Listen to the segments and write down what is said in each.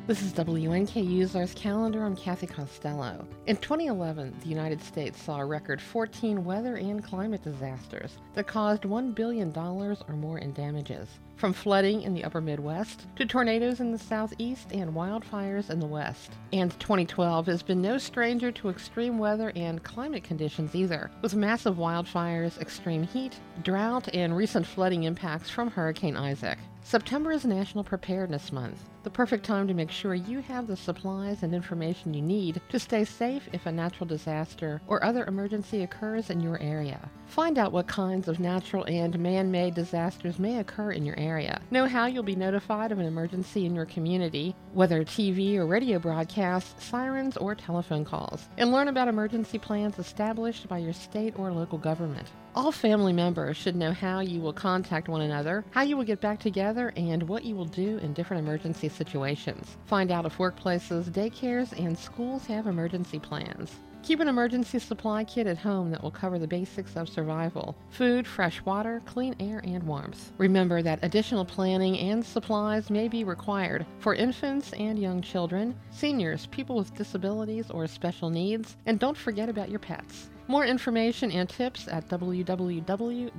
This is WNKU's Earth Calendar. I'm Kathy Costello. In 2011, the United States saw a record 14 weather and climate disasters that caused $1 billion or more in damages, from flooding in the upper Midwest to tornadoes in the southeast and wildfires in the west. And 2012 has been no stranger to extreme weather and climate conditions either, with massive wildfires, extreme heat, drought, and recent flooding impacts from Hurricane Isaac. September is National Preparedness Month, the perfect time to make sure you have the supplies and information you need to stay safe if a natural disaster or other emergency occurs in your area. Find out what kinds of natural and man-made disasters may occur in your area. Know how you'll be notified of an emergency in your community, whether TV or radio broadcasts, sirens, or telephone calls, and learn about emergency plans established by your state or local government. All family members should know how you will contact one another, how you will get back together, and what you will do in different emergency situations. Find out if workplaces, daycares, and schools have emergency plans. Keep an emergency supply kit at home that will cover the basics of survival: food, fresh water, clean air, and warmth. Remember that additional planning and supplies may be required for infants and young children, seniors, people with disabilities or special needs, and don't forget about your pets. More information and tips at www.ready.gov.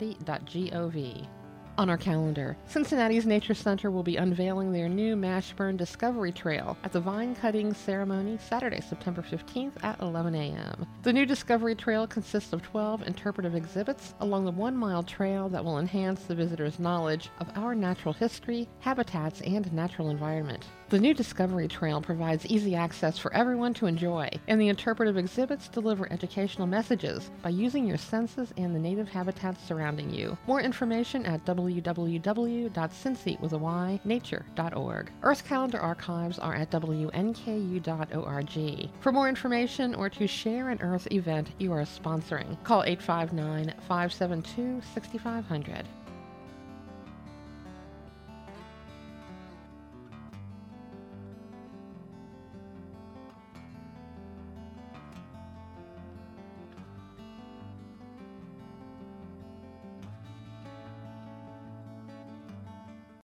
On our calendar, Cincinnati's Nature Center will be unveiling their new Mashburn Discovery Trail at the vine cutting ceremony Saturday, September 15th at 11 a.m. The new Discovery Trail consists of 12 interpretive exhibits along the 1-mile trail that will enhance the visitor's knowledge of our natural history, habitats, and natural environment. The new Discovery Trail provides easy access for everyone to enjoy, and the interpretive exhibits deliver educational messages by using your senses and the native habitats surrounding you. More information at www.cincy.nature.org. Earth Calendar archives are at wnku.org. For more information or to share an Earth event you are sponsoring, call 859-572-6500.